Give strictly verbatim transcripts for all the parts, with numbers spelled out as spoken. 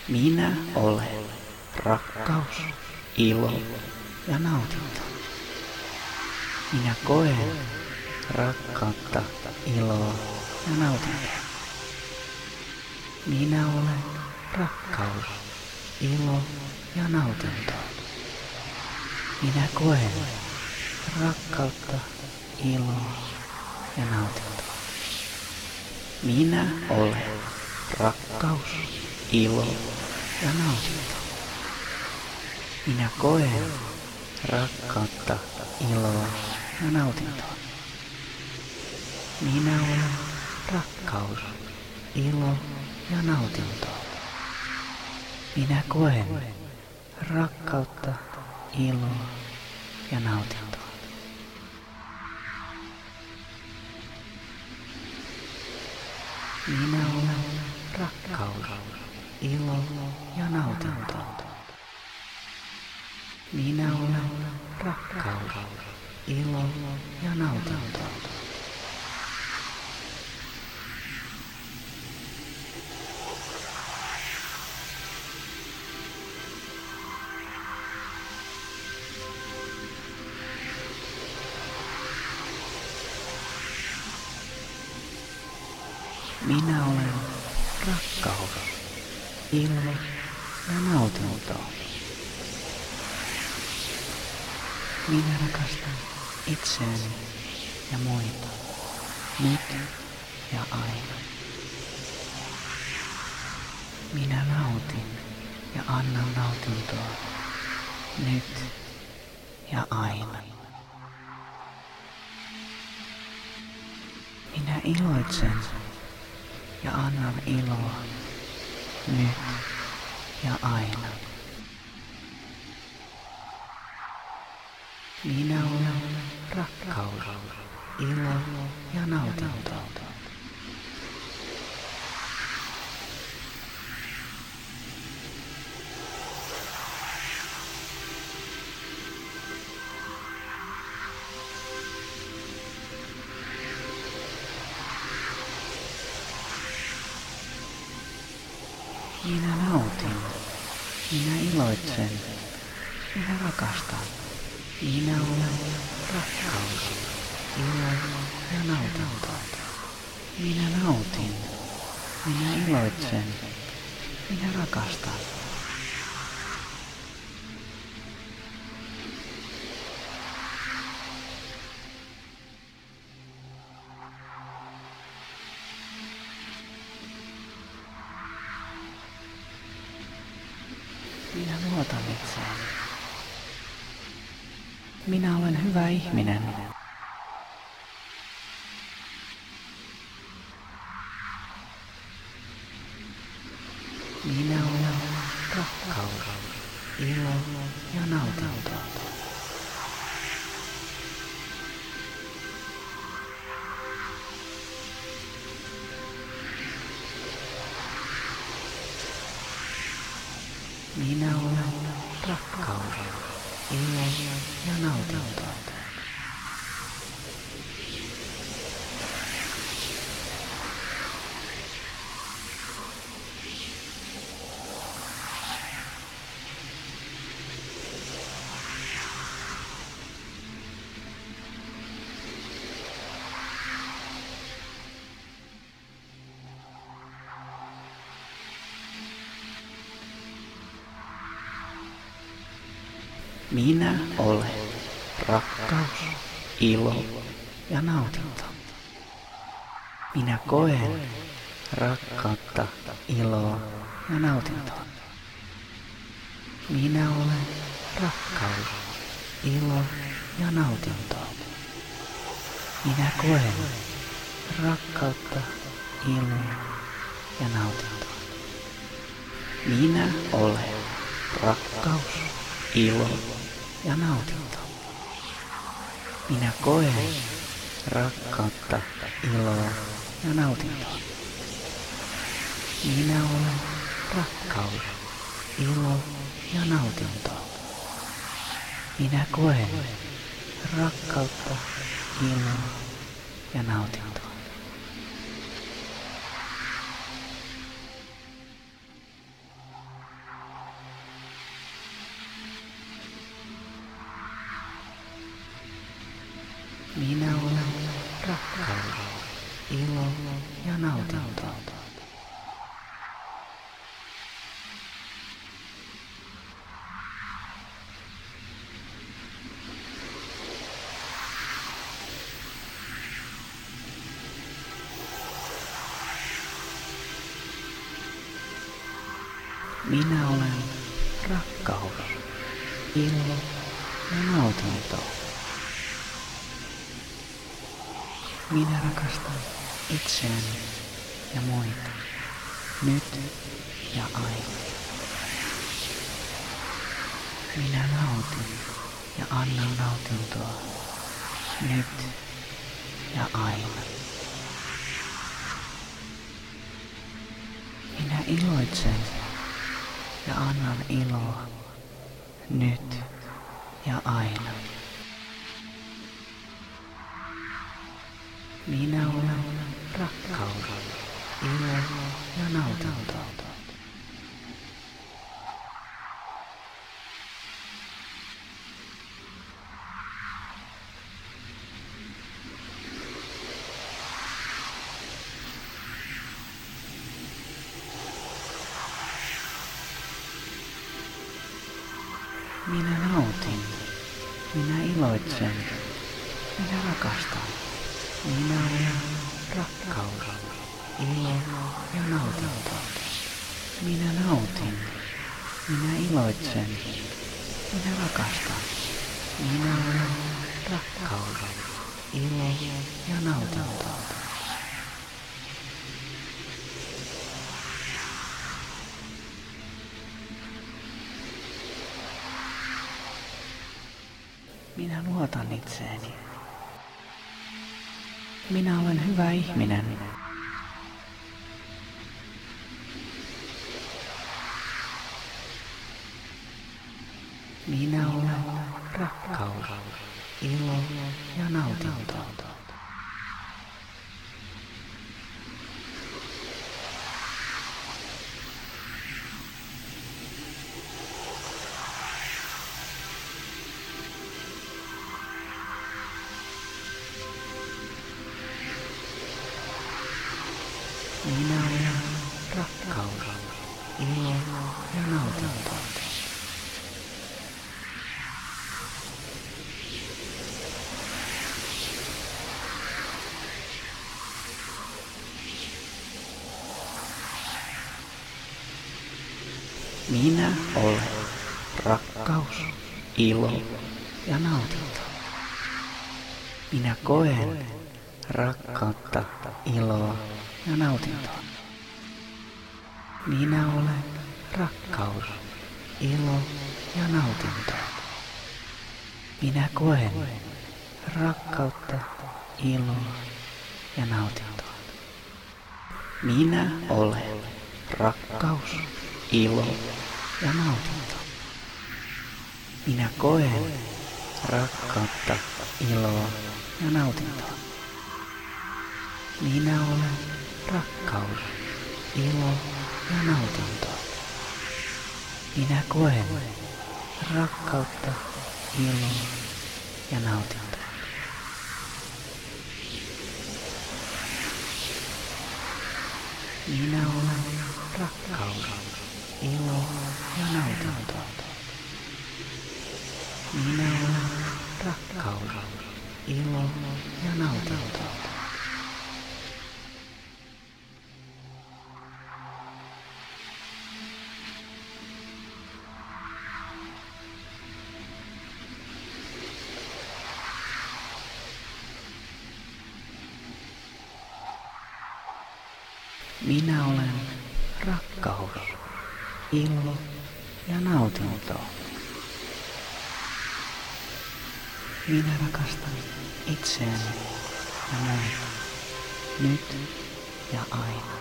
Minä olen rakkaus, ilo ja nautinto. Minä koen rakkautta, iloa ja nautintoa. Minä olen rakkaus, ilo ja nautintoa. Minä koen rakkautta, iloa ja nautintoa. Minä olen rakkaus, ilo ja nautinto. Minä koen rakkautta, iloa ja nautintoa. Minä olen rakkaus, ilo ja nautintoa. Minä koen rakkautta, iloa ja nautintoa. Minä olen rakkaus, ilo ja nautinto. Minä olen rakkaus, ilo ja nautinto. Minä olen rakkaus, ilo ja nautinto. Minä rakastan itseäni ja muita, nyt ja aina. Minä nautin ja annan nautintoa, nyt ja aina. Minä iloitsen ja annan iloa, nyt ja aina. Minä olen rakkaus, ilo ja nautinto. Minä nautin, minä iloitsen, minä rakastan. Minä olen rakkaus, ilo ja nautinto. Minä nautin, minä iloitsen, minä rakastan. Minä luotan itseäni. Minä olen hyvä ihminen. Minä olen rakkaus, ilo ja nautinto. Minä olen rakkaus, ilo ja nautinto. Minä olen rakkaus, ilo ja nautinto. Minä koen rakkautta, iloa ja nautintoa. Minä olen rakkaus, ilo ja nautintoa. Minä koen rakkautta, iloa ja nautintoa. Minä olen rakkaus, ilo ja nautinto. Minä koen rakkautta, iloa ja nautintoa. Minä olen rakkaus, ilo ja nautintoa. Minä koen rakkautta, iloa ja nautintoa. Minä olen rakkaus, ilo ja nautinto. Minä olen rakkaus, ilo ja nautinto. Minä rakastan itseäni ja muita, nyt ja aina. Minä nautin ja annan nautintoa, nyt ja aina. Minä iloitsen ja annan iloa, nyt ja aina. Minä olen rakkaus, ilo ja nautinto. Minä nautin, minä iloitsen, minä rakastan. Minä olen rakkaus, ilo ja nautinto. Minä nautin, minä iloitsen, minä rakastan. Minä olen rakkaus, ilo ja nautinto. Minä luotan itseeni. Minä olen hyvä ihminen. Minä olen rakkaus, ilo ja nautinto. Minä olen rakkaus, ilo ja nautinto. Minä olen rakkaus, ilo ja nautinto. Minä koen rakkautta, iloa ja nautintoa. Minä olen rakkaus, ilo ja nautinto. Minä koen rakkautta, iloa ja nautintoa. Minä olen rakkaus, ilo ja nautinto. Minä koen rakkautta, iloa ja nautintoa. Minä olen rakkaus, ilo ja nautinto. Minä koen rakkautta, iloa ja nautintoa. Minä olen rakkaus, ilo ja nautinto. Minä olen rakkaus, ilo ja nautinto. Minä olen rakkaus, ilo ja nautinto. Minä rakastan itseäni ja muita, nyt ja aina.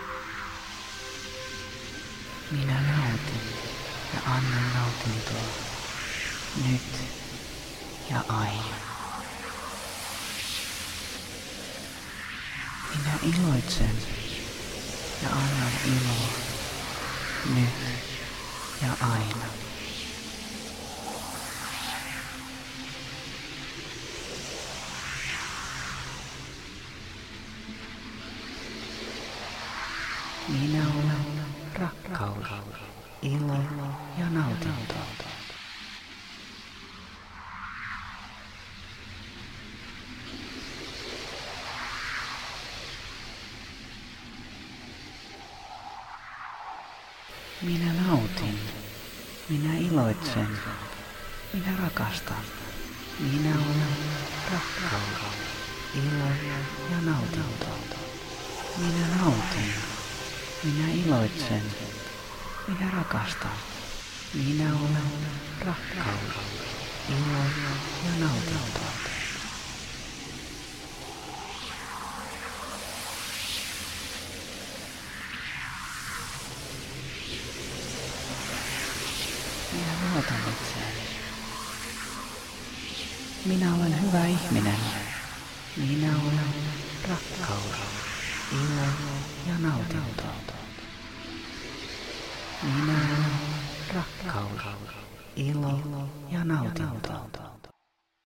Minä nautin ja annan nautintoa, nyt ja aina. Minä iloitsen ja annan iloa, nyt ja aina. Minä olen rakkaus, ilo ja nautinto. Minä nautin. Minä iloitsen. Minä rakastan. Minä olen rakkaus, ilo ja nautinto. Minä nautin. Minä iloitsen. Minä rakastan. Minä olen rakkaus, ilo ja nautinto. Minä luotan itseäni. Minä olen hyvä ihminen. Minä olen rakkaus, ilo ja nautinto. Minä olen rakkaus, ilo ja nautinto.